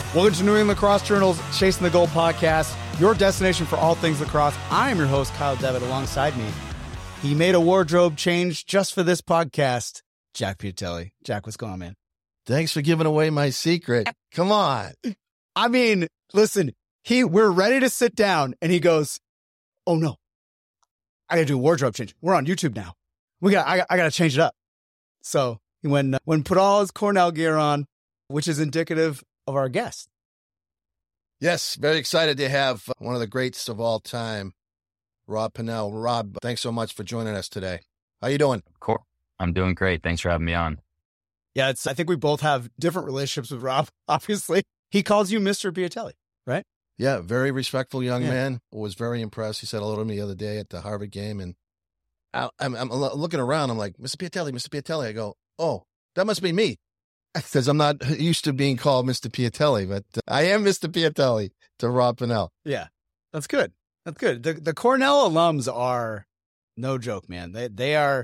Welcome to New England Lacrosse Journal's Chasing the Goal podcast, your destination for all things lacrosse. I am your host, Kyle Devitt. Alongside me, he made a wardrobe change just for this podcast, Jack Piatelli. Jack, what's going on, man? Thanks for giving away my secret. Come on. I mean, listen, we're ready to sit down, and he goes, "Oh no, I got to do a wardrobe change. We're on YouTube now. I got to change it up." So he went put all his Cornell gear on, which is indicative of our guest. Yes, very excited to have one of the greats of all time, Rob Pannell. Rob, thanks so much for joining us today. How you doing? Cool. I'm doing great. Thanks for having me on. Yeah, I think we both have different relationships with Rob, obviously. He calls you Mr. Piatelli, right? Yeah, very respectful young man. Was very impressed. He said hello to me the other day at the Harvard game, and I'm looking around. I'm like, Mr. Piatelli, Mr. Piatelli. I go, oh, that must be me. Because I'm not used to being called Mr. Piatelli, but I am Mr. Piatelli to Rob Pannell. Yeah, that's good. That's good. The Cornell alums are no joke, man. They're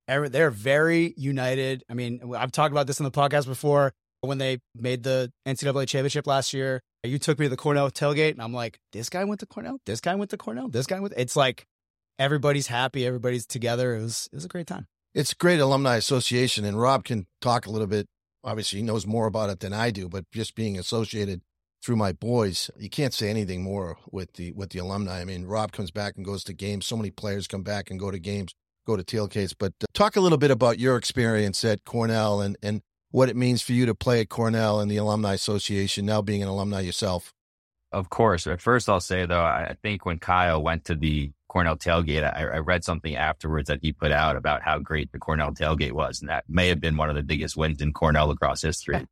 very united. I mean, I've talked about this in the podcast before. When they made the NCAA championship last year, you took me to the Cornell tailgate, and I'm like, this guy went to Cornell. This guy went to Cornell. This guy went. It's like everybody's happy. Everybody's together. It was a great time. It's a great alumni association, and Rob can talk a little bit. Obviously, he knows more about it than I do, but just being associated through my boys, you can't say anything more with the alumni. I mean, Rob comes back and goes to games. So many players come back and go to games, go to tailgates. But talk a little bit about your experience at Cornell and what it means for you to play at Cornell and the Alumni Association, now being an alumni yourself. Of course. At first, I'll say, though, I think when Kyle went to the Cornell tailgate, I read something afterwards that he put out about how great the Cornell tailgate was. And that may have been one of the biggest wins in Cornell lacrosse history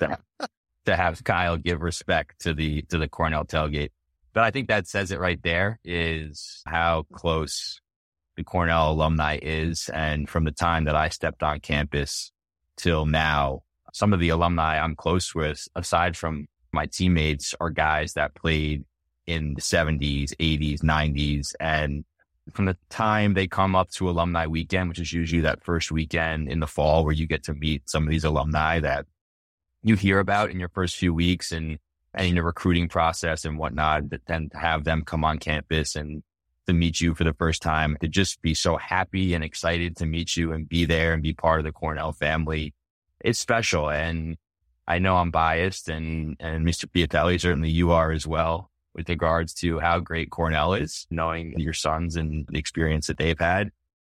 to have Kyle give respect to the Cornell tailgate. But I think that says it right there, is how close the Cornell alumni is. And from the time that I stepped on campus till now, some of the alumni I'm close with, aside from my teammates, are guys that played in the 70s, 80s, 90s. And from the time they come up to alumni weekend, which is usually that first weekend in the fall where you get to meet some of these alumni that you hear about in your first few weeks and in the recruiting process and whatnot, but then to have them come on campus and to meet you for the first time, to just be so happy and excited to meet you and be there and be part of the Cornell family. It's special. And I know I'm biased, and Mr. Piatelli, certainly you are as well, with regards to how great Cornell is, knowing your sons and the experience that they've had.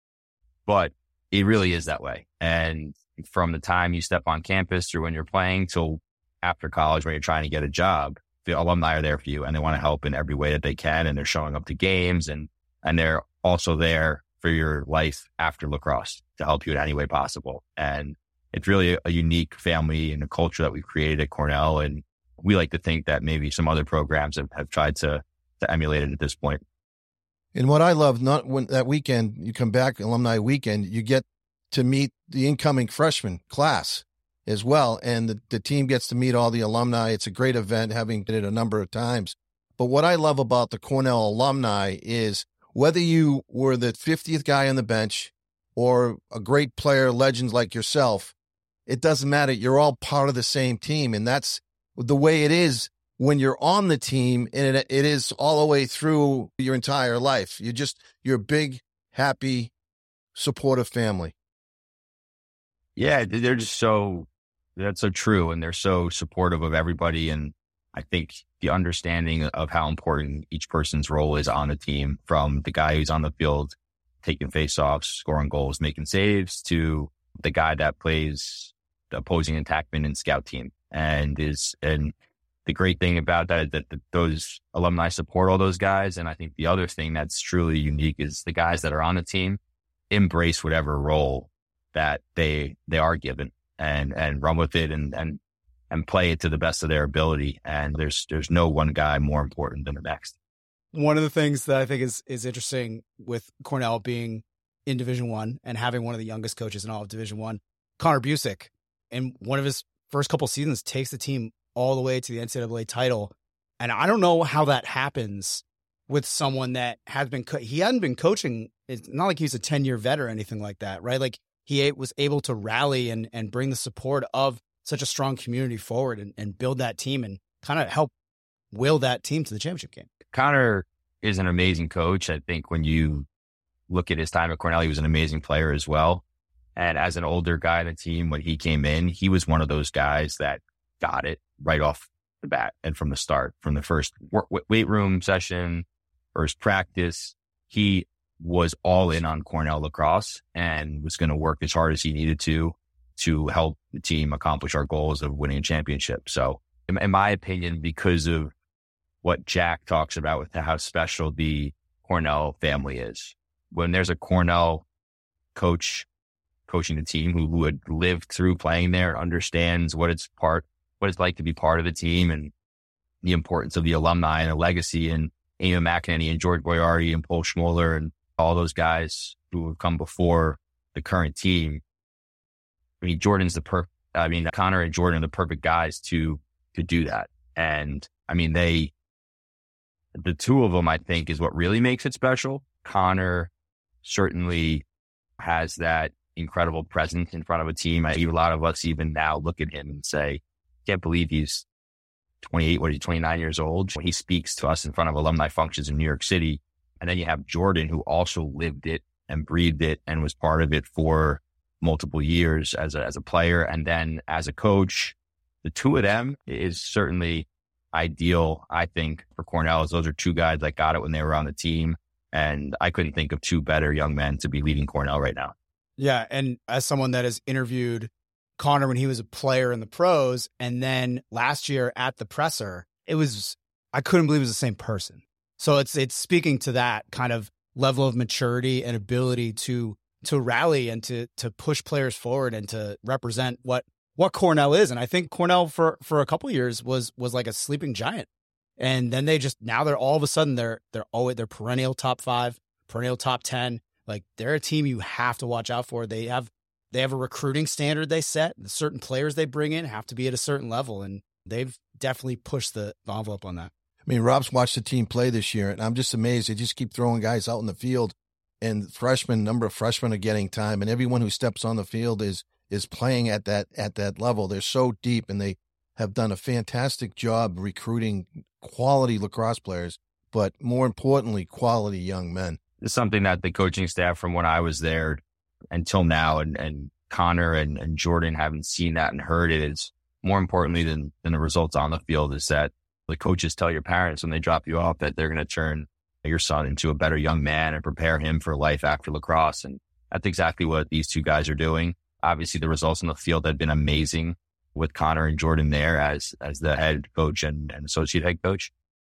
But it really is that way. And from the time you step on campus through when you're playing till after college, when you're trying to get a job, the alumni are there for you and they want to help in every way that they can. And they're showing up to games and they're also there for your life after lacrosse to help you in any way possible. And it's really a unique family and a culture that we've created at Cornell. And we like to think that maybe some other programs have tried to emulate it at this point. And what I love, not when that weekend, you come back, alumni weekend, you get to meet the incoming freshman class as well. And the team gets to meet all the alumni. It's a great event, having did it a number of times. But what I love about the Cornell alumni is whether you were the 50th guy on the bench or a great player, legends like yourself, it doesn't matter. You're all part of the same team. And that's the way it is when you're on the team, and it is all the way through your entire life. You're a big, happy, supportive family. Yeah, that's so true. And they're so supportive of everybody. And I think the understanding of how important each person's role is on the team, from the guy who's on the field taking faceoffs, scoring goals, making saves, to the guy that plays the opposing attackman and scout team. And the great thing about that is that those alumni support all those guys. And I think the other thing that's truly unique is the guys that are on the team embrace whatever role that they are given and run with it and play it to the best of their ability. And there's no one guy more important than the next. One of the things that I think is interesting with Cornell being in Division I and having one of the youngest coaches in all of Division I, Connor Busick, in one of his first couple seasons, takes the team all the way to the NCAA title. And I don't know how that happens with someone that has been, he hadn't been coaching. It's not like he's a 10-year vet or anything like that, right? Like he was able to rally and bring the support of such a strong community forward and build that team. And kind of help will that team to the championship game. Connor is an amazing coach. I think when you look at his time at Cornell, he was an amazing player as well. And as an older guy on the team, when he came in, he was one of those guys that got it right off the bat and from the start, from the first weight room session, first practice. He was all in on Cornell lacrosse and was going to work as hard as he needed to help the team accomplish our goals of winning a championship. So in my opinion, because of what Jack talks about with how special the Cornell family is, when there's a Cornell coach coaching the team who had lived through playing there, understands what it's like to be part of the team and the importance of the alumni and the legacy, and Amy McEnany and George Boyardi and Paul Schmoller and all those guys who have come before the current team. I mean, Connor and Jordan are the perfect guys to do that. And I mean, the two of them, I think, is what really makes it special. Connor certainly has that incredible presence in front of a team. A lot of us even now look at him and say, can't believe he's 28, 29 years old. When he speaks to us in front of alumni functions in New York City. And then you have Jordan, who also lived it and breathed it and was part of it for multiple years as a player. And then as a coach, the two of them is certainly ideal, I think, for Cornell. Those are two guys that got it when they were on the team. And I couldn't think of two better young men to be leading Cornell right now. Yeah. And as someone that has interviewed Connor when he was a player in the pros, and then last year at the presser, I couldn't believe it was the same person. So it's speaking to that kind of level of maturity and ability to rally and to push players forward and to represent what Cornell is. And I think Cornell for a couple of years was like a sleeping giant. And then they're all of a sudden they're perennial top 5, perennial top 10. Like, they're a team you have to watch out for. They have a recruiting standard they set. The certain players they bring in have to be at a certain level, and they've definitely pushed the envelope on that. I mean, Rob's watched the team play this year, and I'm just amazed. They just keep throwing guys out in the field, and number of freshmen are getting time, and everyone who steps on the field is playing at that level. They're so deep, and they have done a fantastic job recruiting quality lacrosse players, but more importantly, quality young men. It's something that the coaching staff from when I was there until now, and Connor and Jordan haven't seen that and heard it. It's more importantly than the results on the field, is that the coaches tell your parents when they drop you off that they're going to turn your son into a better young man and prepare him for life after lacrosse. And that's exactly what these two guys are doing. Obviously, the results on the field have been amazing with Connor and Jordan there as the head coach and associate head coach.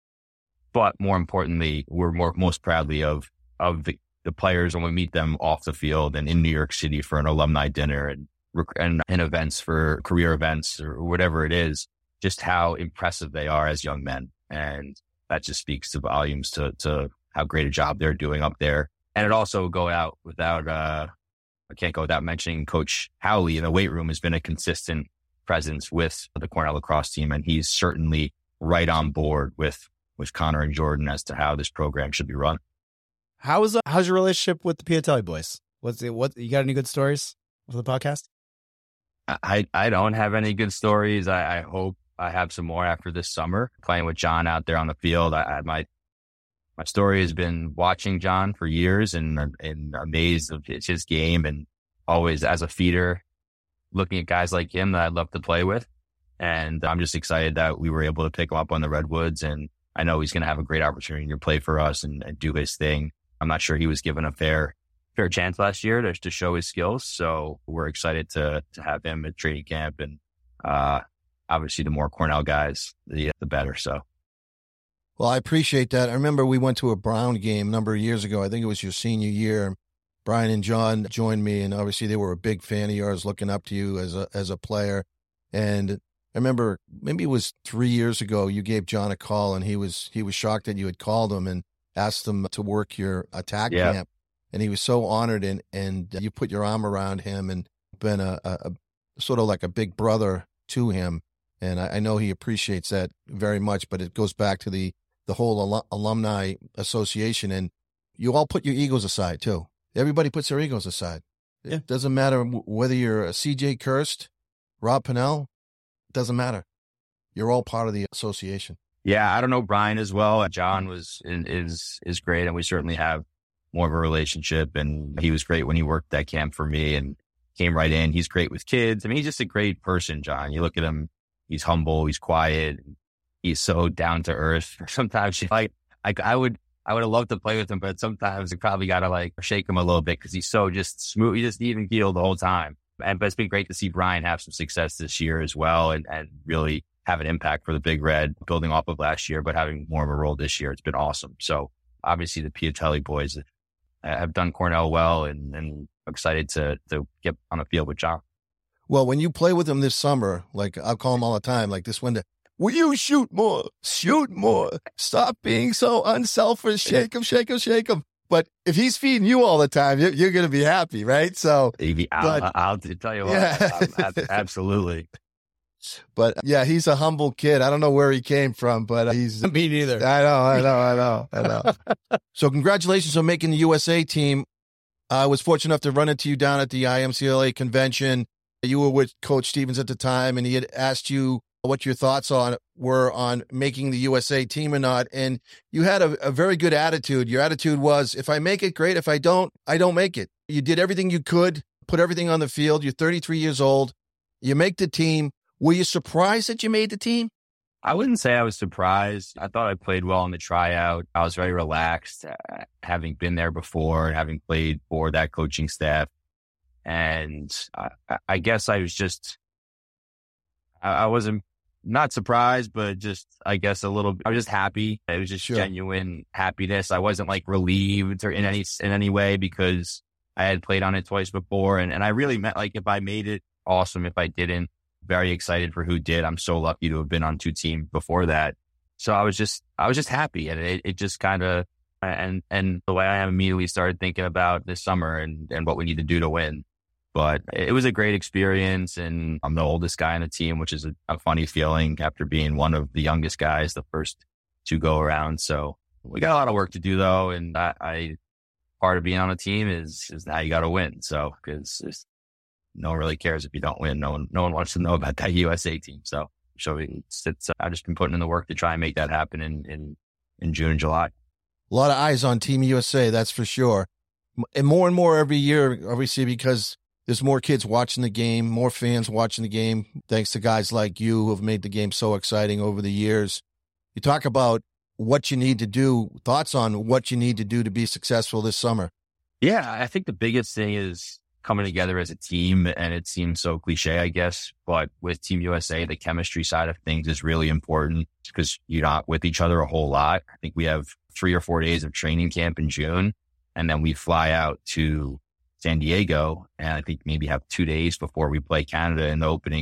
But more importantly, we're most proudly of the players when we meet them off the field and in New York City for an alumni dinner and events for career events or whatever it is, just how impressive they are as young men. And that just speaks to volumes to how great a job they're doing up there. And it also I can't go without mentioning Coach Howley in the weight room has been a consistent presence with the Cornell lacrosse team. And he's certainly right on board with Connor and Jordan as to how this program should be run. How's your relationship with the Piatelli boys? You got any good stories for the podcast? I don't have any good stories. I hope I have some more after this summer playing with John out there on the field. My story has been watching John for years and amazed of his game, and always as a feeder, looking at guys like him that I'd love to play with. And I'm just excited that we were able to pick him up on the Redwoods, and I know he's going to have a great opportunity to play for us and do his thing. I'm not sure he was given a fair chance last year to show his skills. So we're excited to have him at training camp, and obviously the more Cornell guys, the better. So. Well, I appreciate that. I remember we went to a Brown game a number of years ago. I think it was your senior year. Brian and John joined me, and obviously they were a big fan of yours, looking up to you as a player. And I remember maybe it was 3 years ago, you gave John a call, and he was shocked that you had called him and asked him to work your attack camp. And he was so honored, and you put your arm around him and been a sort of like a big brother to him. And I know he appreciates that very much, but it goes back to the whole alumni association, and you all put your egos aside too. Everybody puts their egos aside. Yeah. It doesn't matter whether you're a CJ Kirst, Rob Pennell, it doesn't matter. you're all part of the association. Yeah, I don't know Brian as well. John is great, and we certainly have more of a relationship. And he was great when he worked that camp for me and came right in. He's great with kids. I mean, he's just a great person, John. You look at him, he's humble, he's quiet, he's so down to earth. Sometimes I would have loved to play with him, but sometimes you probably got to shake him a little bit because he's so just smooth. He just even keel the whole time. But it's been great to see Brian have some success this year as well and really have an impact for the Big Red, building off of last year, but having more of a role this year. It's been awesome. So obviously the Piatelli boys have done Cornell well and excited to get on the field with John. Well, when you play with him this summer, I'll call him all the time, this window, will you shoot more? Shoot more. Stop being so unselfish. Shake him, shake him, shake him. But if he's feeding you all the time, you're going to be happy, right? So I'll tell you what, yeah. Absolutely. But yeah, he's a humble kid. I don't know where he came from, but he's me neither. I know. So congratulations on making the USA team. I was fortunate enough to run into you down at the IMCLA convention. You were with Coach Stevens at the time, and he had asked you what your thoughts were on making the USA team or not. And you had a very good attitude. Your attitude was, if I make it, great. If I don't make it. You did everything you could, put everything on the field. You're 33 years old. You make the team. Were you surprised that you made the team? I wouldn't say I was surprised. I thought I played well in the tryout. I was very relaxed, having been there before and having played for that coaching staff. And I guess I was I wasn't not surprised, but just, I guess I was just happy. It was just genuine happiness. I wasn't relieved or in any way because I had played on it twice before. And I really meant if I made it, awesome. If I didn't, very excited for who did. I'm so lucky to have been on two teams before that. So I was just happy. And it just kind of, and the way I immediately started thinking about this summer and what we need to do to win. But it was a great experience. And I'm the oldest guy on the team, which is a funny feeling after being one of the youngest guys, the first to go around. So we got a lot of work to do though. And part of being on a team is how you got to win. So, because no one really cares if you don't win. No one wants to know about that USA team. So I've just been putting in the work to try and make that happen in June and July. A lot of eyes on Team USA, that's for sure. And more every year, obviously, because there's more kids watching the game, more fans watching the game, thanks to guys like you who have made the game so exciting over the years. You talk about what you need to do, thoughts on what you need to do to be successful this summer. Yeah, I think the biggest thing is coming together as a team, and it seems so cliche, I guess, but with Team USA, the chemistry side of things is really important because you're not with each other a whole lot. I think we have 3 or 4 days of training camp in June, and then we fly out to San Diego, and I think maybe have 2 days before we play Canada in the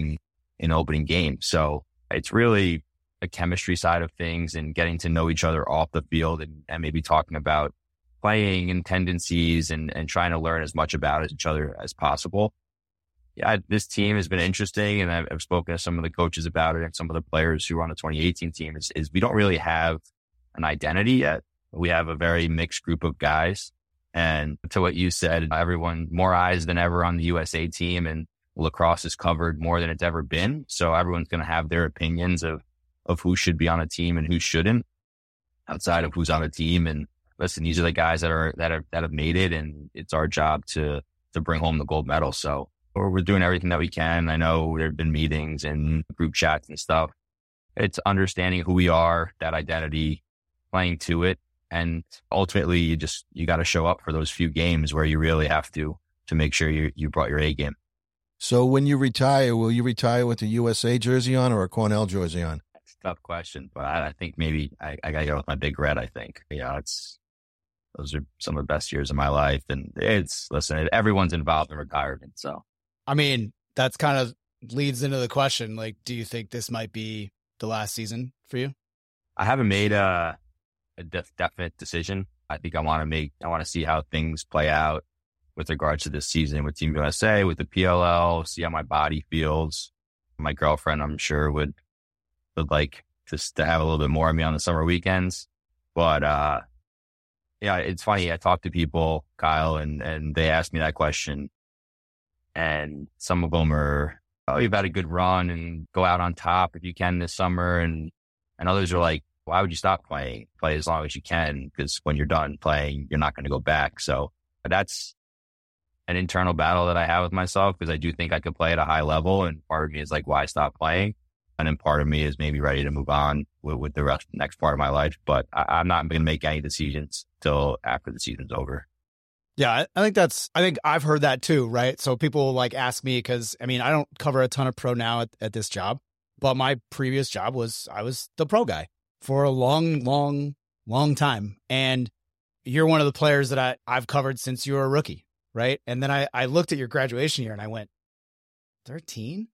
opening game. So it's really a chemistry side of things and getting to know each other off the field and maybe talking about playing and tendencies and trying to learn as much about each other as possible. Yeah, this team has been interesting, and I've spoken to some of the coaches about it and some of the players who are on the 2018 team is we don't really have an identity yet. We have a very mixed group of guys. And to what you said, everyone, more eyes than ever on the USA team, and lacrosse is covered more than it's ever been. So everyone's going to have their opinions of who should be on a team and who shouldn't outside of who's on a team. And listen, these are the guys that have made it, and it's our job to bring home the gold medal. So we're doing everything that we can. I know there have been meetings and group chats and stuff. It's understanding who we are, that identity, playing to it. And ultimately you got to show up for those few games where you really have to make sure you brought your A game. So when you retire, will you retire with a USA jersey on or a Cornell jersey on? That's a tough question, but I think maybe I got to go with my Big Red, I think. Yeah, those are some of the best years of my life. And listen, everyone's involved in retirement. So, I mean, that's kind of leads into the question. Do you think this might be the last season for you? I haven't made a definite decision. I think I want to see how things play out with regards to this season with Team USA, with the PLL, see how my body feels. My girlfriend, I'm sure, would like just to have a little bit more of me on the summer weekends. But, yeah, it's funny. I talk to people, Kyle, and they ask me that question. And some of them are oh, you've had a good run and go out on top if you can this summer. And others are like, why would you stop playing? Play as long as you can, because when you're done playing, you're not going to go back. So that's an internal battle that I have with myself, because I do think I could play at a high level. And part of me is like, why stop playing? And then part of me is maybe ready to move on with the next part of my life. But I'm not going to make any decisions till after the season's over. Yeah, I think I've heard that too, right? So people like ask me, because I mean, I don't cover a ton of pro now at this job, but my previous job was, I was the pro guy for a long time. And you're one of the players that I've covered since you were a rookie, right? And then I looked at your graduation year and I went, 13?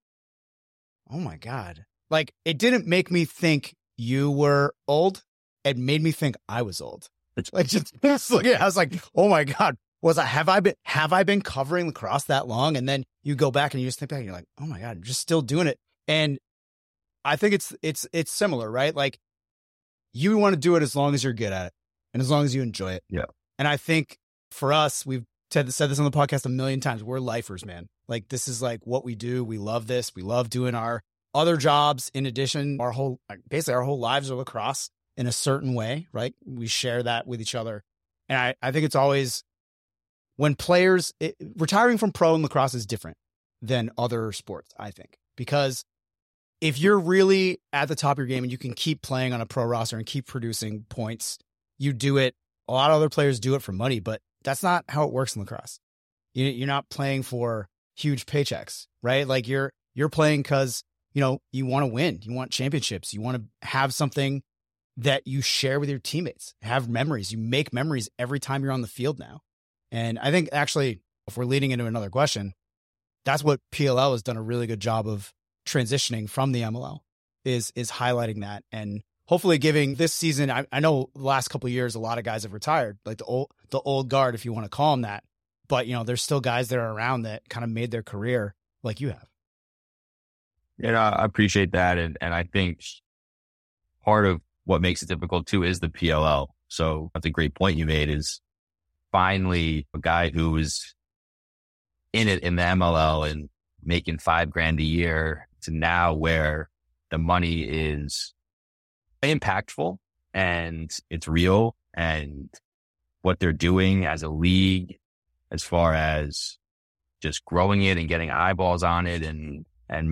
Oh my God. Like, it didn't make me think you were old. It made me think I was old. Like, just looking at it, I was like, oh my God. Have I been covering lacrosse that long? And then you go back and you just think back and you're like, oh my God, I'm just still doing it. And I think it's similar, right? Like, you want to do it as long as you're good at it and as long as you enjoy it. Yeah. And I think for us, we've said this on the podcast a million times. We're lifers, man. Like, this is like what we do. We love this. We love doing our other jobs. In addition, basically our whole lives are lacrosse in a certain way, right? We share that with each other. And I think it's always, when players, retiring from pro and lacrosse is different than other sports, I think, because if you're really at the top of your game and you can keep playing on a pro roster and keep producing points, you do it. A lot of other players do it for money, but that's not how it works in lacrosse. You're not playing for huge paychecks, right? Like, you're playing because, you want to win. You want championships. You want to have something that you share with your teammates, have memories. You make memories every time you're on the field now. And I think, actually, if we're leading into another question, that's what PLL has done a really good job of transitioning from the MLL, is highlighting that, and hopefully giving this season. I know the last couple of years, a lot of guys have retired, like the old guard, if you want to call them that. But, there's still guys that are around that kind of made their career like you have. I appreciate that. And I think part of what makes it difficult too is the PLL. So that's a great point you made, is finally a guy who was in it in the MLL and making $5,000 a year to now where the money is impactful and it's real, and what they're doing as a league, as far as just growing it and getting eyeballs on it and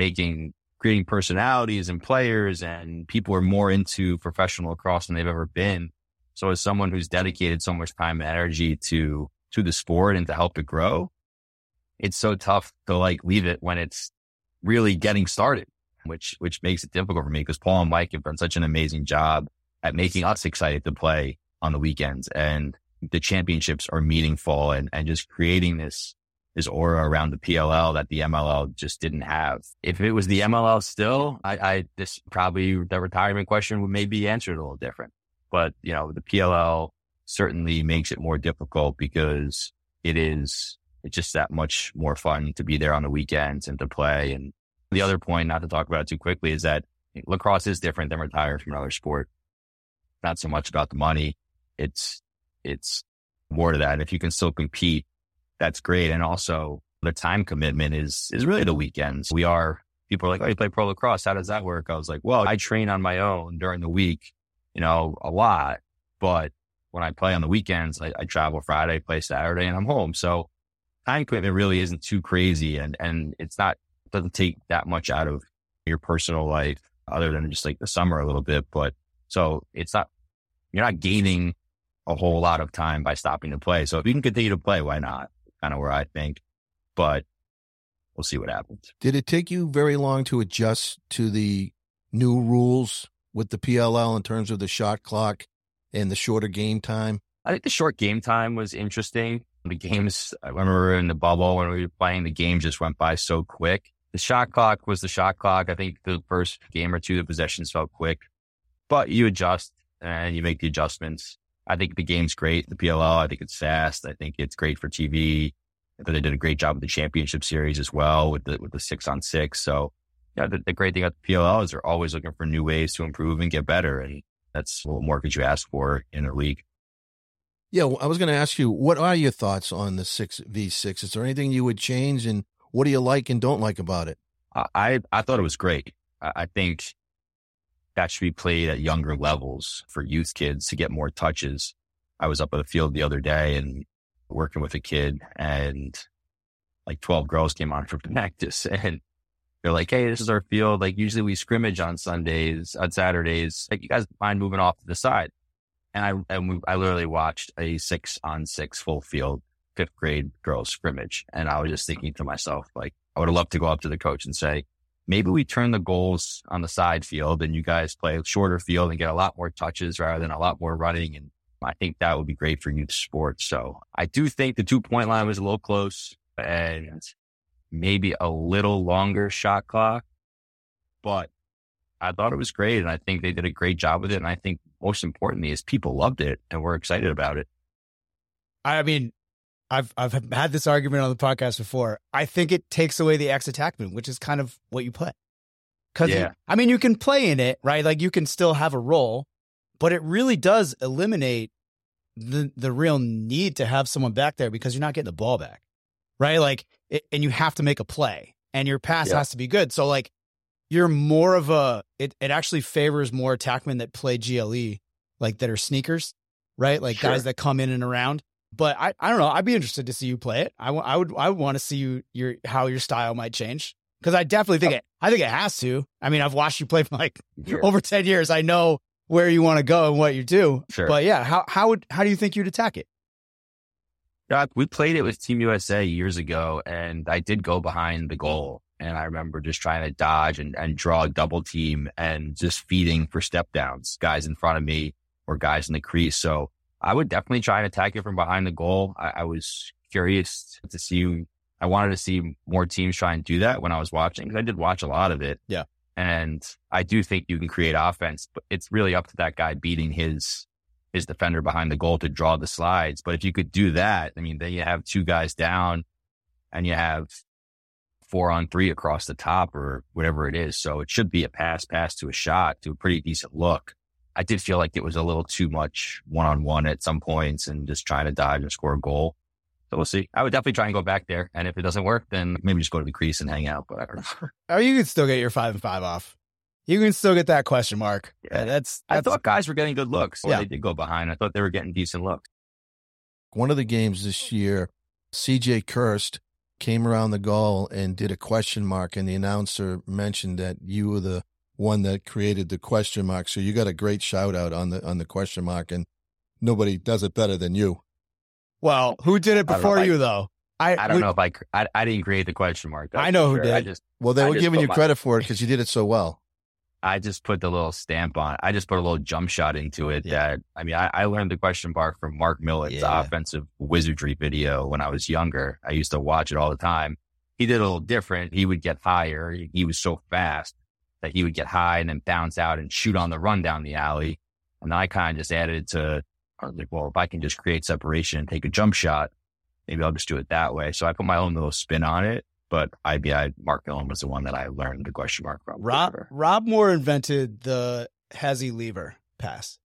creating personalities and players, and people are more into professional lacrosse than they've ever been. So as someone who's dedicated so much time and energy to the sport and to help it grow, it's so tough to like leave it when it's really getting started, which makes it difficult for me, because Paul and Mike have done such an amazing job at making us excited to play on the weekends, and the championships are meaningful, and just creating this aura around the PLL that the MLL just didn't have. If it was the MLL still, this probably the retirement question would maybe answered a little different. But, the PLL certainly makes it more difficult, because it's just that much more fun to be there on the weekends and to play. And the other point, not to talk about it too quickly, is that lacrosse is different than retiring from another sport. Not so much about the money. It's more to that. And if you can still compete, that's great. And also the time commitment is really the weekends. People are like, oh, you play pro lacrosse. How does that work? I was like, well, I train on my own during the week, a lot. But when I play on the weekends, I travel Friday, play Saturday, and I'm home. So time commitment really isn't too crazy. And doesn't take that much out of your personal life, other than just like the summer a little bit. But so you're not gaining a whole lot of time by stopping to play. So if you can continue to play, why not? Kind of where I think, but we'll see what happens. Did it take you very long to adjust to the new rules with the PLL in terms of the shot clock and the shorter game time? I think the short game time was interesting. The games, I remember in the bubble when we were playing, the game just went by so quick. The shot clock was the shot clock. I think the first game or two, the possessions felt quick, but you adjust and you make the adjustments. I think the game's great. The PLL, I think it's fast. I think it's great for TV. I thought they did a great job with the championship series as well with the 6-on-6. So the great thing about the PLL is they're always looking for new ways to improve and get better. And that's what more could you ask for in a league. Yeah, I was going to ask you, what are your thoughts on the 6v6? Is there anything you would change, and what do you like and don't like about it? I thought it was great. I think that should be played at younger levels for youth kids to get more touches. I was up at the field the other day and working with a kid, and like 12 girls came on for practice, and they're like, "Hey, this is our field. Like usually we scrimmage on Saturdays. Like you guys mind moving off to the side?" And I literally watched a 6-on-6 full field 5th grade girls scrimmage. And I was just thinking to myself, like, I would have loved to go up to the coach and say, maybe we turn the goals on the side field and you guys play a shorter field and get a lot more touches rather than a lot more running. And I think that would be great for youth sports. So I do think the 2-point line was a little close and maybe a little longer shot clock, but I thought it was great. And I think they did a great job with it. And I think most importantly is people loved it and were excited about it. I mean, I've had this argument on the podcast before. I think it takes away the ex-attackman, which is kind of what you play. Because, I mean, you can play in it, right? Like you can still have a role, but it really does eliminate the real need to have someone back there because you're not getting the ball back, right? Like, and you have to make a play and your pass has to be good. So like, you're more of it actually favors more attackmen that play GLE, like that are sneakers, right? Like guys that come in and around. But I don't know. I'd be interested to see you play it. I would want to see how your style might change. Because I definitely think I think it has to. I mean, I've watched you play for like over 10 years. I know where you want to go and what you do. Sure. But yeah, how do you think you'd attack it? We played it with Team USA years ago, and I did go behind the goal. And I remember just trying to dodge and draw a double team and just feeding for step downs, guys in front of me or guys in the crease. So I would definitely try and attack it from behind the goal. I was curious to see. I wanted to see more teams try and do that when I was watching, because I did watch a lot of it. Yeah. And I do think you can create offense, but it's really up to that guy beating his defender behind the goal to draw the slides. But if you could do that, I mean, then you have 2 guys down and you have 4-on-3 across the top or whatever it is. So it should be a pass to a shot to a pretty decent look. I did feel like it was a little too much 1-on-1 at some points and just trying to dodge and score a goal. So we'll see. I would definitely try and go back there. And if it doesn't work, then maybe just go to the crease and hang out. But I don't know. Oh, you can still get your 5-and-5 off. You can still get that question mark. Yeah, that's I thought guys were getting good looks. They did go behind. I thought they were getting decent looks. One of the games this year, CJ Kirst came around the goal and did a question mark, and the announcer mentioned that you were the one that created the question mark. So you got a great shout out on the question mark, and nobody does it better than you. Well, who did it before you though? I don't know if I didn't create the question mark. I know who did. They were giving you credit for it because you did it so well. I just put the little stamp on. I just put a little jump shot into it. Yeah. I learned the question mark from Mark Millett's offensive wizardry video when I was younger. I used to watch it all the time. He did a little different. He would get higher. He was so fast that he would get high and then bounce out and shoot on the run down the alley. And I kind of just added to, I was like, well, if I can just create separation and take a jump shot, maybe I'll just do it that way. So I put my own little spin on it. But Mark Millen was the one that I learned the question mark from. Rob Moore invented the Hezzy lever pass.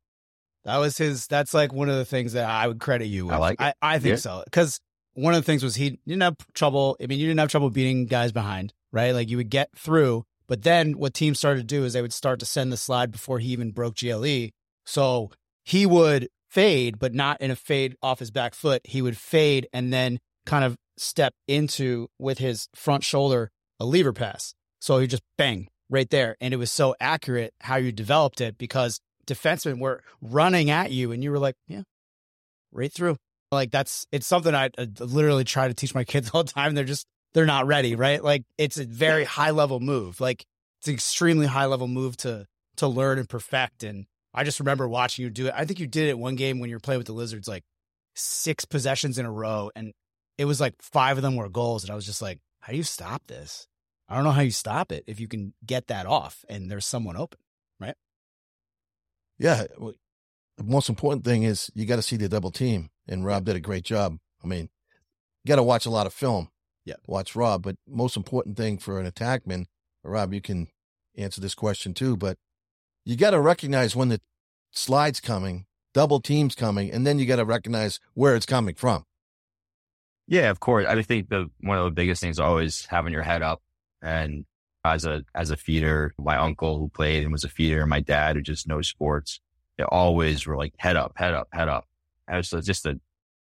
That's like one of the things that I would credit you with. I like it. I think so. Because one of the things was he didn't have trouble. I mean, you didn't have trouble beating guys behind, right? Like you would get through. But then what teams started to do is they would start to send the slide before he even broke GLE. So he would fade, but not in a fade off his back foot. He would fade and then kind of step into with his front shoulder a lever pass. So he just bang right there. And it was so accurate how you developed it because defensemen were running at you and you were like, yeah, right through. Like it's something I literally try to teach my kids all the time. They're not ready, right? Like it's a very high level move. Like it's an extremely high level move to learn and perfect. And I just remember watching you do it. I think you did it one game when you were playing with the Lizards, like 6 possessions in a row. And it was like 5 of them were goals. And I was just like, how do you stop this? I don't know how you stop it if you can get that off and there's someone open, right? Yeah. The most important thing is you got to see the double team. And Rob did a great job. I mean, you got to watch a lot of film. Yeah. Watch Rob. But most important thing for an attackman, Rob, you can answer this question too, but you got to recognize when the slide's coming, double team's coming, and then you got to recognize where it's coming from. Yeah, of course. I think one of the biggest things is always having your head up. And as a feeder. My uncle who played and was a feeder, and my dad who just knows sports, they always were like, head up, head up, head up. And it was just a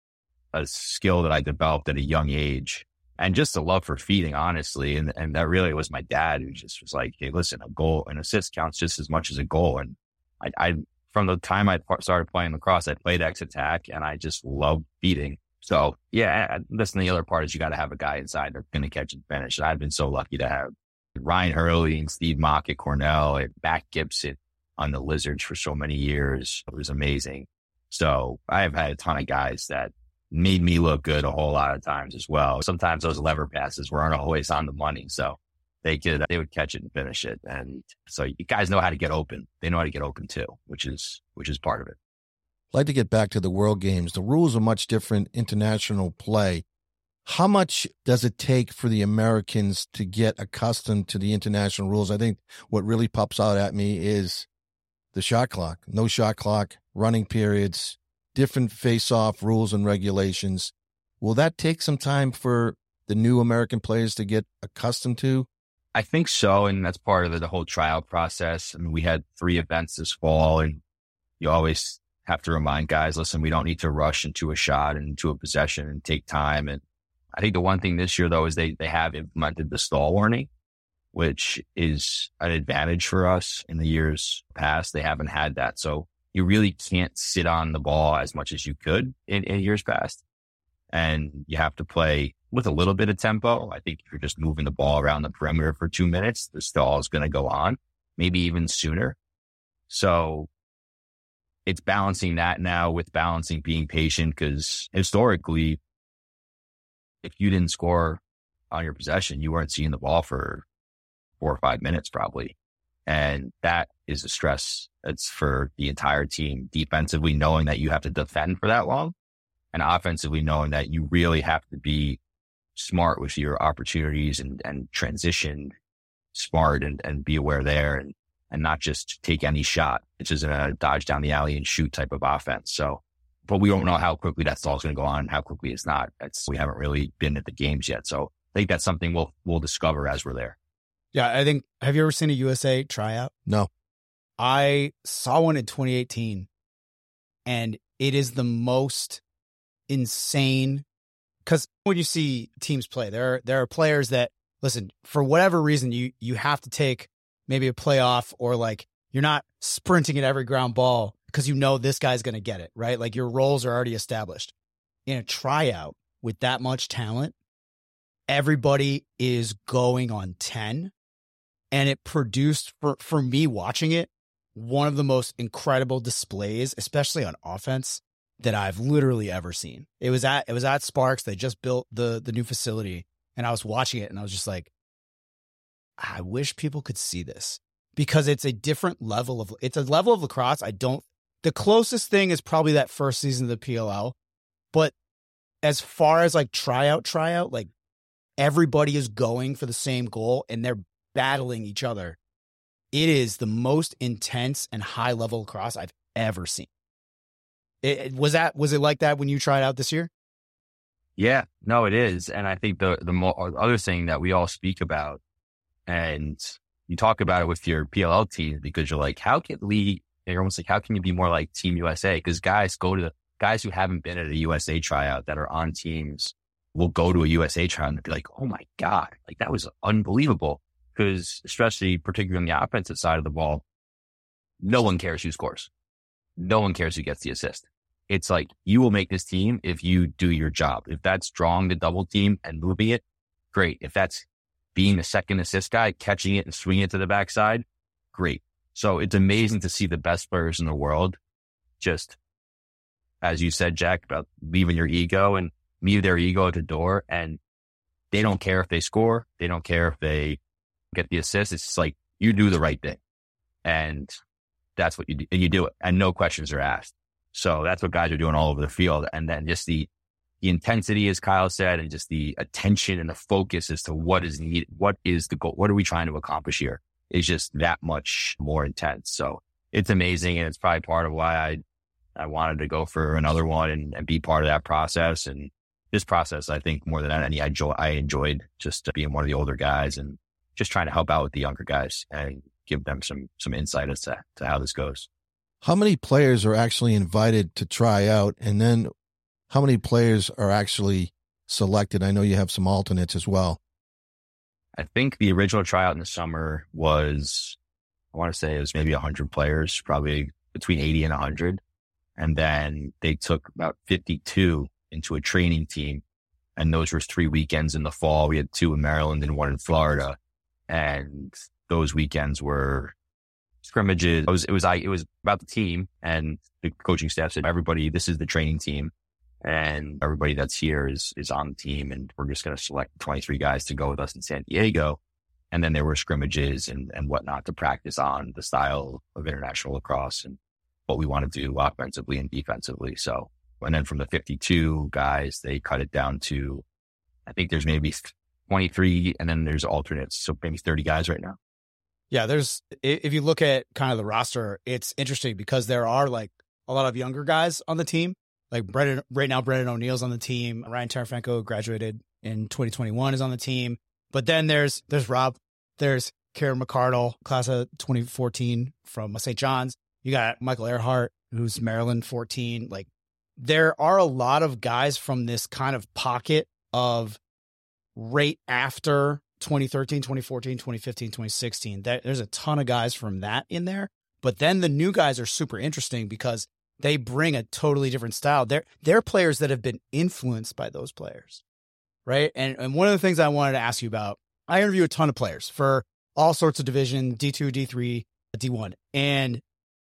skill that I developed at a young age, and just a love for feeding, honestly. And that really was my dad, who just was like, hey, listen, a goal, an assist counts just as much as a goal. And I from the time I started playing lacrosse, I played X-Attack, and I just loved feeding. So yeah, listen, the other part is you got to have a guy inside that's going to catch and finish. And I've been so lucky to have Ryan Hurley and Steve Mock at Cornell and Matt Gibson on the Lizards for so many years. It was amazing. So I have had a ton of guys that made me look good a whole lot of times as well. Sometimes those lever passes weren't always on the money, so they would catch it and finish it. And so you guys know how to get open. They know how to get open too, which is part of it. I'd like to get back to the World Games. The rules are much different, international play. How much does it take for the Americans to get accustomed to the international rules? I think what really pops out at me is the shot clock, no shot clock, running periods, different face-off rules and regulations. Will that take some time for the new American players to get accustomed to? I think so, and that's part of the whole tryout process. I mean, we had 3 events this fall, and you always have to remind guys, listen, we don't need to rush into a shot and into a possession and take time. And I think the one thing this year, though, is they have implemented the stall warning, which is an advantage for us. In the years past, they haven't had that. So you really can't sit on the ball as much as you could in years past. And you have to play with a little bit of tempo. I think if you're just moving the ball around the perimeter for 2 minutes, the stall is going to go on, maybe even sooner. So it's balancing that now with balancing being patient, because historically, if you didn't score on your possession, you weren't seeing the ball for 4 or 5 minutes probably. And that is a stress that's for the entire team, defensively, knowing that you have to defend for that long, and offensively, knowing that you really have to be smart with your opportunities and transition smart and be aware there and not just take any shot. It's just a dodge down the alley and shoot type of offense. So, but we don't know how quickly that stall is going to go on and how quickly it's not. We haven't really been at the games yet. So I think that's something we'll discover as we're there. Yeah, I think, have you ever seen a USA tryout? No. I saw one in 2018, and it is the most insane, because when you see teams play, there are players that, listen, for whatever reason, you have to take maybe a playoff, or like you're not sprinting at every ground ball because you know this guy's going to get it, right? Like your roles are already established. In a tryout with that much talent, everybody is going on 10. And it produced, for me watching it, one of the most incredible displays, especially on offense, that I've literally ever seen. It was at Sparks. They just built the new facility, and I was watching it, and I was just like, I wish people could see this, because it's a different level of, it's a level of lacrosse. The closest thing is probably that first season of the PLL, but as far as like tryout, like everybody is going for the same goal and they're battling each other. It is the most intense and high level lacrosse I've ever seen. Was it like that when you tried out this year? Yeah, no, it is. And I think the other thing that we all speak about, and you talk about it with your PLL team, because you're like, you're almost like, how can you be more like Team USA? Because guys who haven't been at a USA tryout that are on teams will go to a USA tryout and be like, oh my God, like that was unbelievable. Because particularly on the offensive side of the ball, no one cares who scores. No one cares who gets the assist. It's like, you will make this team if you do your job. If that's drawing the double team and moving it, great. If that's being the second assist guy, catching it and swinging it to the backside, great. So it's amazing to see the best players in the world just, as you said, Jack, about leaving your ego and leave their ego at the door. And they don't care if they score. They don't care if they get the assist. It's just like, you do the right thing. And that's what you do. And you do it. And no questions are asked. So that's what guys are doing all over the field. And then just the intensity, as Kyle said, and just the attention and the focus as to what is needed. What is the goal? What are we trying to accomplish here? Is just that much more intense. So it's amazing. And it's probably part of why I wanted to go for another one and be part of that process. And this process, I think more than any, I enjoyed just being one of the older guys and just trying to help out with the younger guys and give them some insight as to how this goes. How many players are actually invited to try out? And then how many players are actually selected? I know you have some alternates as well. I think the original tryout in the summer was, I want to say it was maybe 100 players, probably between 80 and 100. And then they took about 52 into a training team. And those were 3 weekends in the fall. We had 2 in Maryland and 1 in Florida. And those weekends were scrimmages. It was about the team, and the coaching staff said, everybody, this is the training team. And everybody that's here is on the team, and we're just going to select 23 guys to go with us in San Diego. And then there were scrimmages and whatnot to practice on the style of international lacrosse and what we want to do offensively and defensively. So, and then from the 52 guys, they cut it down to, I think there's maybe 23, and then there's alternates. So maybe 30 guys right now. Yeah, if you look at kind of the roster, it's interesting because there are like a lot of younger guys on the team. Like Brendan O'Neill's on the team. Ryan Tarafenko graduated in 2021 is on the team. But then there's Rob, there's Karen McCardle, class of 2014 from St. John's. You got Michael Earhart, who's Maryland 14. Like there are a lot of guys from this kind of pocket of right after 2013, 2014, 2015, 2016. There's a ton of guys from that in there. But then the new guys are super interesting because they bring a totally different style. They're players that have been influenced by those players, right? And one of the things I wanted to ask you about, I interview a ton of players for all sorts of division, D2, D3, D1. And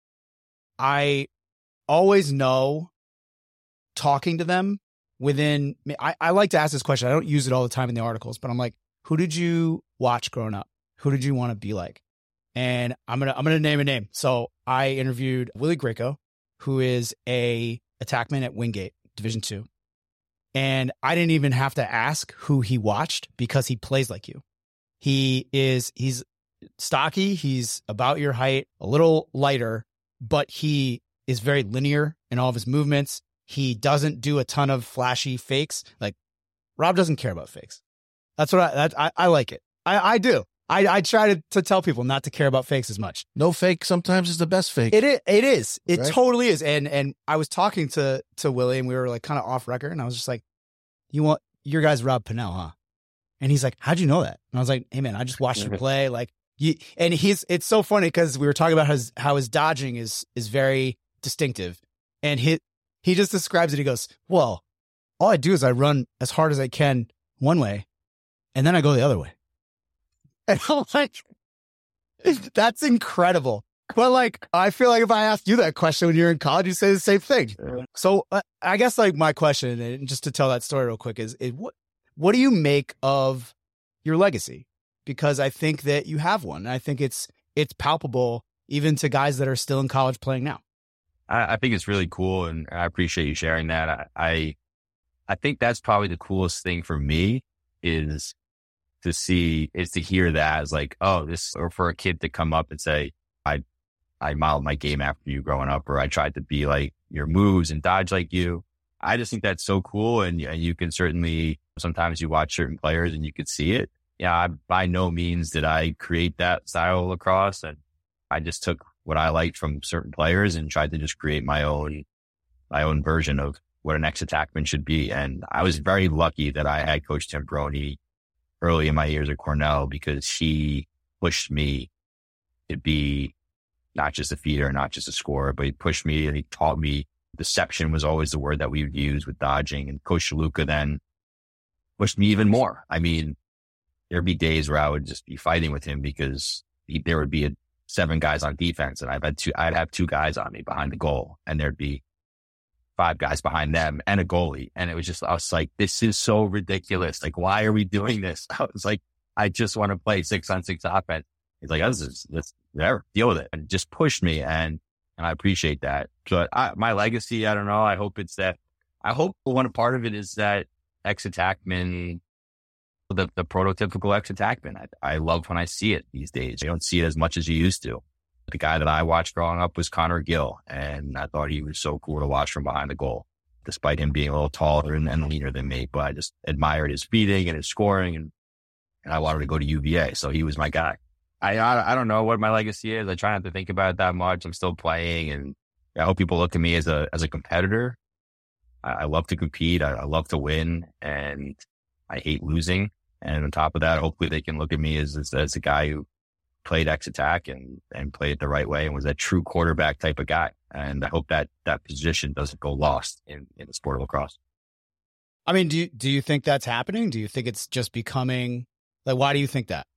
I always know talking to them within, I like to ask this question. I don't use it all the time in the articles, but I'm like, who did you watch growing up? Who did you want to be like? And I'm gonna name a name. So I interviewed Willie Greco, who is a attackman at Wingate, Division II. And I didn't even have to ask who he watched because he plays like you. He's stocky. He's about your height, a little lighter, but he is very linear in all of his movements. He doesn't do a ton of flashy fakes. Like Rob doesn't care about fakes. That's what I like it. I do. I try to tell people not to care about fakes as much. No fake sometimes is the best fake. It is. It right? totally is. And I was talking to Willie, and we were like kind of off record, and I was just like, your guy's Rob Pannell, huh? And he's like, how'd you know that? And I was like, hey man, I just watched him play. Like it's so funny because we were talking about how his dodging is very distinctive. And he just describes it. He goes, well, all I do is I run as hard as I can one way, and then I go the other way. And I'm like, that's incredible. But like, I feel like if I asked you that question when you're in college, you say the same thing. So I guess like my question, and just to tell that story real quick, is what do you make of your legacy? Because I think that you have one. And I think it's palpable even to guys that are still in college playing now. I think it's really cool, and I appreciate you sharing that. I think that's probably the coolest thing for me is to hear that as like, oh, this, or for a kid to come up and say, I modeled my game after you growing up, or I tried to be like your moves and dodge like you. I just think that's so cool. And you can certainly, sometimes you watch certain players and you could see it. Yeah, by no means did I create that style of lacrosse. And I just took what I liked from certain players and tried to just create my own version of what an ex-attackman should be. And I was very lucky that I had Coach Tim Brony early in my years at Cornell, because he pushed me to be not just a feeder, not just a scorer, but he pushed me and he taught me deception was always the word that we would use with dodging. And Coach Shaluka then pushed me even more. I mean, there'd be days where I would just be fighting with him because there would be 7 guys on defense, and I'd have 2 guys on me behind the goal, and there'd be 5 guys behind them and a goalie. And it was just, I was like, this is so ridiculous. Like, why are we doing this? I was like, I just want to play 6-on-6 offense. He's like, let's deal with it, and just pushed me. And I appreciate that. But my legacy, I don't know. I hope one part of it is that ex-attackman, the prototypical ex-attackman. I love when I see it these days. I don't see it as much as you used to. The guy that I watched growing up was Connor Gill, and I thought he was so cool to watch from behind the goal, despite him being a little taller and leaner than me. But I just admired his feeding and his scoring, and and I wanted to go to UVA. So he was my guy. I don't know what my legacy is. I try not to think about it that much. I'm still playing, and I hope people look at me as a competitor. I love to compete. I love to win, and I hate losing. And on top of that, hopefully they can look at me as a guy who played X attack and played it the right way and was that true quarterback type of guy. And I hope that position doesn't go lost in the sport of lacrosse. I mean, do you think that's happening? Do you think it's just becoming like, why do you think that?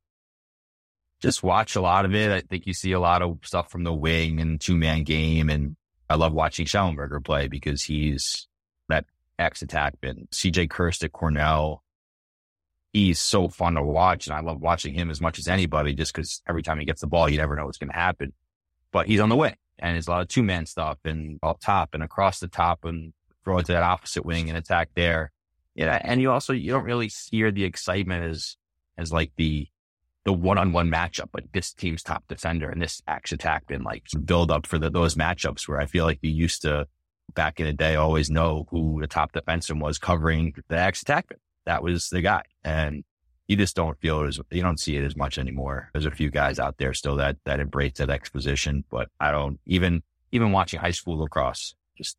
Just watch a lot of it. I think you see a lot of stuff from the wing and 2-man game. And I love watching Schellenberger play because he's that X attack. And CJ Kirst at Cornell, he's so fun to watch. And I love watching him as much as anybody just because every time he gets the ball, you never know what's going to happen. But he's on the wing, and there's a lot of 2-man stuff and up top and across the top and throw it to that opposite wing and attack there. Yeah. And you don't really hear the excitement as like the one-on-one matchup, like this team's top defender and this X attack, and like build up for those matchups where I feel like you used to back in the day always know who the top defenseman was covering the X attack. That was the guy. And you just don't you don't see it as much anymore. There's a few guys out there still that embrace that X position, but I don't even watching high school lacrosse,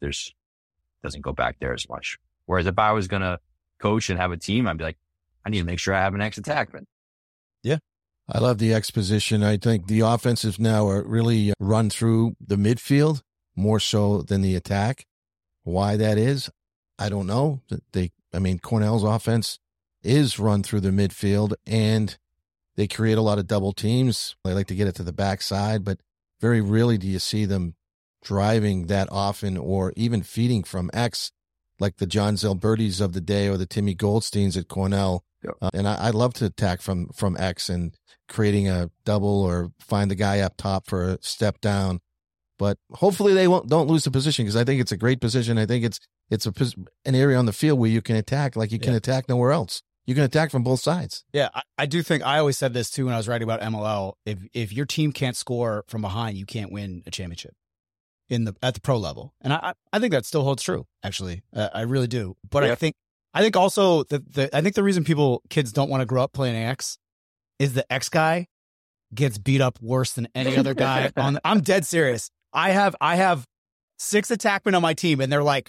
doesn't go back there as much. Whereas if I was going to coach and have a team, I'd be like, I need to make sure I have an X attackman. Yeah. I love the X position. I think the offensive now are really run through the midfield more so than the attack. Why that is, I don't know. Cornell's offense is run through the midfield, and they create a lot of double teams. They like to get it to the backside, but very rarely do you see them driving that often or even feeding from X like the John Zalbertis of the day or the Timmy Goldsteins at Cornell. Yep. And I love to attack from X and creating a double or find the guy up top for a step down. But hopefully they don't lose the position, because I think it's a great position. I think it's an area on the field where you can attack like you can attack nowhere else. You can attack from both sides. Yeah, I do think I always said this too when I was writing about MLL. If your team can't score from behind, you can't win a championship at the pro level. And I think that still holds true. Actually, I really do. But I think also I think the reason kids don't want to grow up playing X is the X guy gets beat up worse than any other guy. I'm dead serious. I have 6 attackmen on my team, and they're like,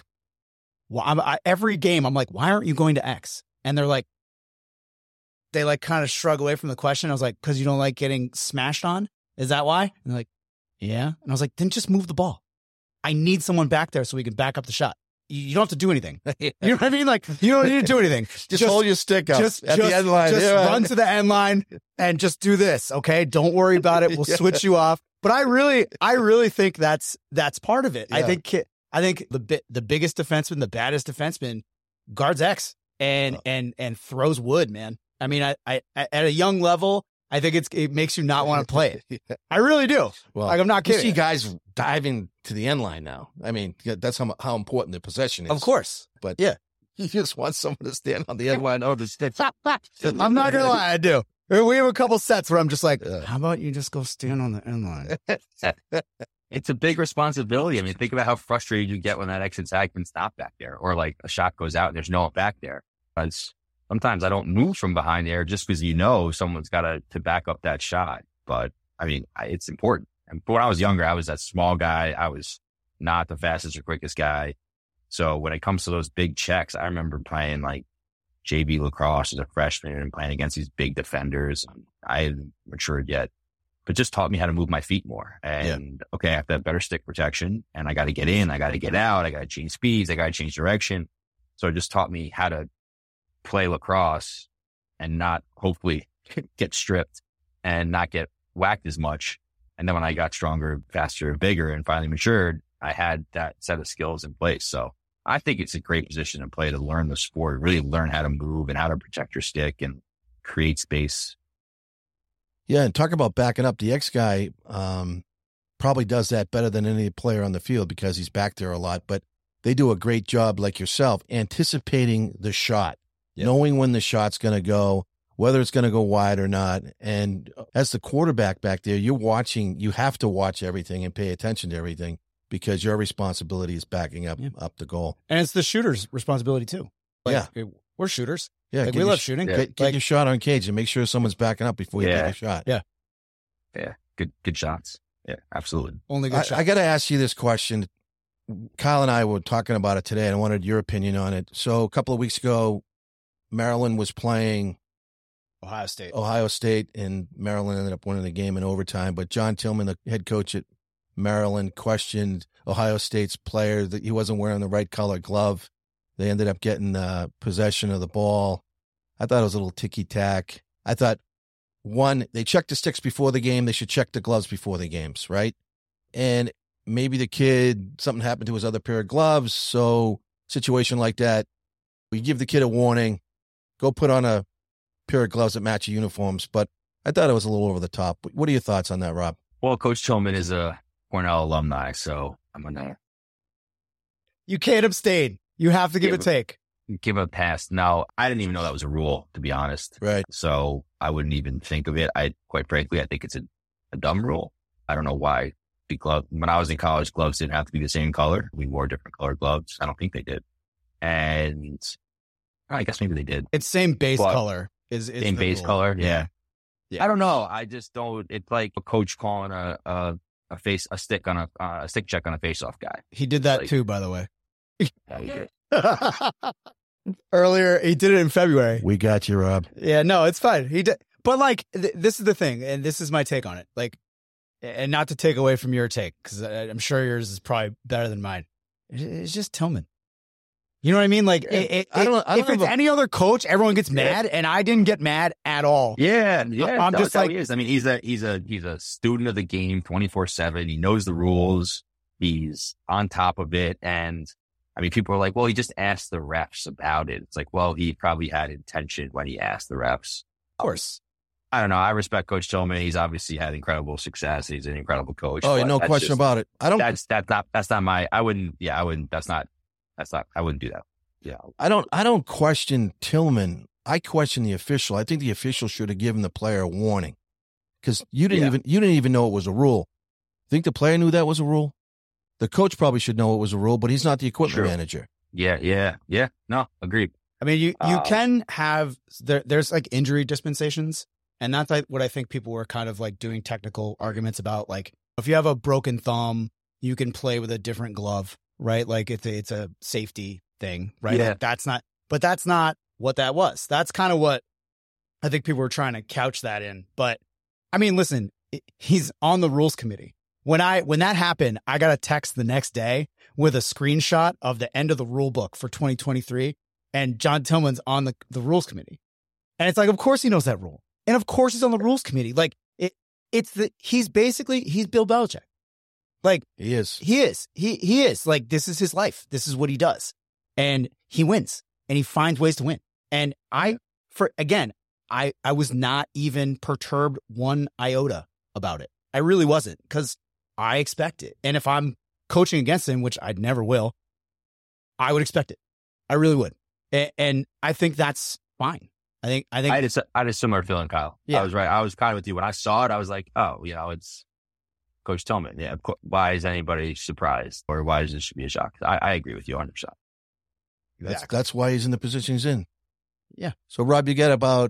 well, every game I'm like, why aren't you going to X? And they're like, they like kind of shrug away from the question. I was like, because you don't like getting smashed on? Is that why? And they're like, yeah. And I was like, then just move the ball. I need someone back there so we can back up the shot. You don't have to do anything. You know what I mean? Like, you don't need to do anything. just hold your stick up at the end line. Just run to the end line and just do this. Okay. Don't worry about it. We'll switch you off. But I really think that's part of it. Yeah. I think the biggest defenseman, the baddest defenseman, guards X and throws wood, man. I mean, I at a young level, I think it makes you not want to play it. I really do. Well, like, I'm not kidding. You see guys diving to the end line now. I mean, that's how important the possession is. Of course. But yeah, you just want someone to stand on the end line. I'm not going to lie, I do. We have a couple sets where I'm just like, how about you just go stand on the end line? It's a big responsibility. I mean, think about how frustrated you get when that X attackman's not back there, or like a shot goes out and there's no one back there. Sometimes I don't move from behind there just because someone's got to back up that shot. But I mean, it's important. And when I was younger, I was that small guy. I was not the fastest or quickest guy. So when it comes to those big checks, I remember playing like JV lacrosse as a freshman and playing against these big defenders. I hadn't matured yet, but just taught me how to move my feet more. And okay, I have to have better stick protection, and I got to get in, I got to get out, I got to change speeds, I got to change direction. So it just taught me how to play lacrosse and not hopefully get stripped and not get whacked as much. And then when I got stronger, faster, bigger, and finally matured, I had that set of skills in place. So I think it's a great position to play to learn the sport, really learn how to move and how to protect your stick and create space. Yeah, and talk about backing up. The X guy probably does that better than any player on the field because he's back there a lot. But they do a great job, like yourself, anticipating the shot, knowing when the shot's going to go, whether it's going to go wide or not. And as the quarterback back there, you have to watch everything and pay attention to everything, because your responsibility is backing up the goal. And it's the shooter's responsibility too. Like, we're shooters. Yeah, Like, we love shooting. Get your shot on cage and make sure someone's backing up before you take a shot. Yeah. Yeah. Good shots. Yeah, absolutely. Only good shots. I got to ask you this question. Kyle and I were talking about it today, and I wanted your opinion on it. So a couple of weeks ago, Maryland was playing Ohio State, and Maryland ended up winning the game in overtime. But John Tillman, the head coach at Maryland, questioned Ohio State's player that he wasn't wearing the right color glove. They ended up getting possession of the ball. I thought it was a little ticky-tack. I thought, one, they checked the sticks before the game. They should check the gloves before the games, right? And maybe the kid, something happened to his other pair of gloves. So situation like that, we give the kid a warning, go put on a pair of gloves that match your uniforms. But I thought it was a little over the top. What are your thoughts on that, Rob? Well, Coach Tillman is a Cornell alumni, so I'm going to... You can't abstain. You have to give a take. Give a pass. Now, I didn't even know that was a rule, to be honest. Right. So I wouldn't even think of it. Quite frankly, I think it's a dumb rule. I don't know why. When I was in college, gloves didn't have to be the same color. We wore different colored gloves. I don't think they did. And I guess maybe they did. It's same base color. Is same base rule. color. Yeah. Yeah. I don't know. I just don't. It's like a coach calling a stick check on a face-off guy. He did that too, by the way. Yeah, he did. Earlier, he did it in February. We got you, Rob. Yeah, no, it's fine. He did, but like, this is the thing, and this is my take on it. Like, and not to take away from your take, because I'm sure yours is probably better than mine. It's just Tillman. You know what I mean? Like, if it's any other coach, everyone gets mad, and I didn't get mad at all. Yeah. I'm just like, he is. I mean, he's a student of the game, 24/7. He knows the rules. He's on top of it, and I mean, people are like, well, he just asked the refs about it. It's like, well, he probably had intention when he asked the refs. Of course. I don't know. I respect Coach Tillman. He's obviously had incredible success. He's an incredible coach. Oh, no question about it. I wouldn't do that. Yeah. I don't question Tillman. I question the official. I think the official should have given the player a warning, because you didn't even know it was a rule. Think the player knew that was a rule? The coach probably should know it was a rule, but he's not the equipment manager. Yeah. No, agreed. I mean, you can have, there's like injury dispensations, and that's like what I think people were kind of like doing technical arguments about. Like, if you have a broken thumb, you can play with a different glove, right? Like, it's a safety thing, right? Yeah. Like, that's not what that was. That's kind of what I think people were trying to couch that in. But I mean, listen, he's on the rules committee. When that happened, I got a text the next day with a screenshot of the end of the rule book for 2023, and John Tillman's on the rules committee. And it's like, of course he knows that rule. And of course he's on the rules committee. Like, he's Bill Belichick. Like, He is. Like, this is his life. This is what he does. And he wins, and he finds ways to win. And I was not even perturbed one iota about it. I really wasn't, because I expect it. And if I'm coaching against him, which I never will, I would expect it. I really would. And I think that's fine. I think I had a similar feeling, Kyle. Yeah. I was right. I was kind of with you. When I saw it, I was like, oh, it's Coach Tillman. Yeah. Why is anybody surprised, or why does this should be a shock? I agree with you 100%. That's why he's in the position he's in. Yeah. So, Rob, you get about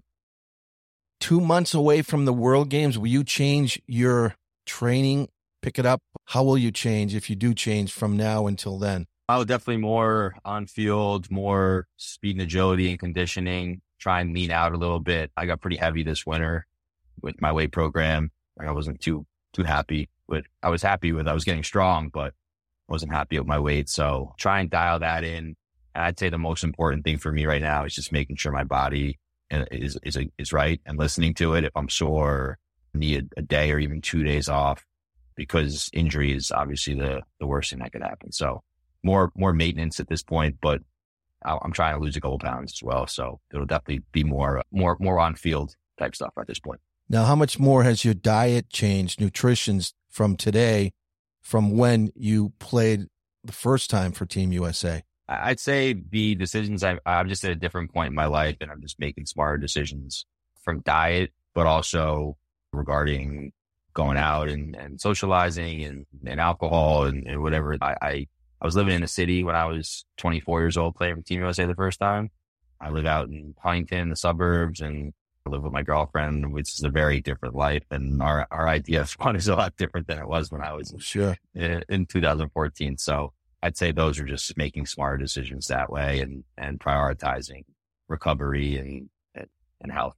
2 months away from the World Games. Will you change your training, pick it up? How will you change, if you do change, from now until then? I'll definitely more on field, more speed and agility and conditioning, try and lean out a little bit. I got pretty heavy this winter with my weight program. I wasn't too happy with, I was getting strong, but I wasn't happy with my weight. So try and dial that in. And I'd say the most important thing for me right now is just making sure my body is right, and listening to it. If I'm sore, need a day or even 2 days off, because injury is obviously the worst thing that could happen. So more maintenance at this point, but I'm trying to lose a couple pounds as well. So it'll definitely be more on field type stuff at this point. Now, how much more has your diet changed, nutrition's, from today, from when you played the first time for Team USA? I'd say the decisions, I'm just at a different point in my life, and I'm just making smarter decisions from diet, but also regarding going out and socializing and alcohol and whatever. I was living in a city when I was 24 years old, playing for Team USA the first time. I live out in Huntington, the suburbs, and I live with my girlfriend, which is a very different life. And our idea of fun is a lot different than it was when I was in 2014. So I'd say those are just making smarter decisions that way and prioritizing recovery and health.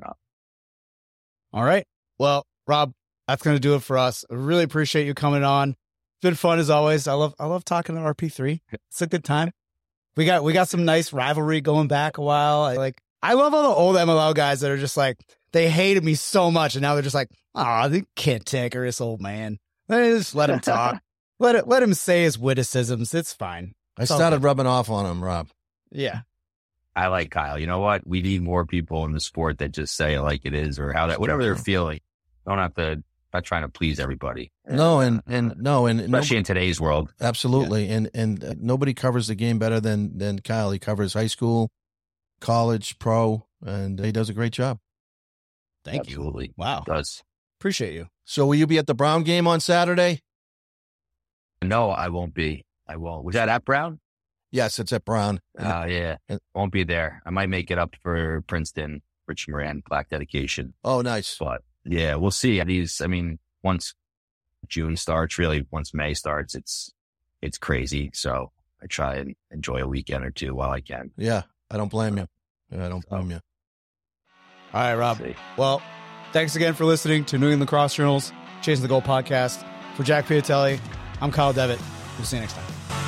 All right. Well, Rob, that's going to do it for us. I really appreciate you coming on. It's been fun as always. I love talking to RP3. It's a good time. We got some nice rivalry going back a while. I love all the old MLL guys that are just like, they hated me so much, and now they're just like, oh, they can't take her, this old man. Just let him talk. Let him say his witticisms. It's fine. I started rubbing off on him, Rob. Yeah. I like Kyle. You know what? We need more people in the sport that just say it like it is, or whatever they're feeling. Not trying to please everybody. No, especially in today's world. Absolutely. Yeah. And nobody covers the game better than Kyle. He covers high school, college, pro, and he does a great job. Thank you. Absolutely. Wow. He does. Appreciate you. So will you be at the Brown game on Saturday? No, I won't be. I won't. Was that at Brown? Yes, it's at Brown. Yeah. Won't be there. I might make it up for Princeton, Rich Moran, plaque dedication. Oh, nice. But yeah, we'll see. Once June starts, really, once May starts, it's crazy. So I try and enjoy a weekend or two while I can. Yeah, I don't blame you. All right, Rob. Well, thanks again for listening to New England Lacrosse Journal's Chasing the Goal podcast. For Jack Piatelli, I'm Kyle Devitt. We'll see you next time.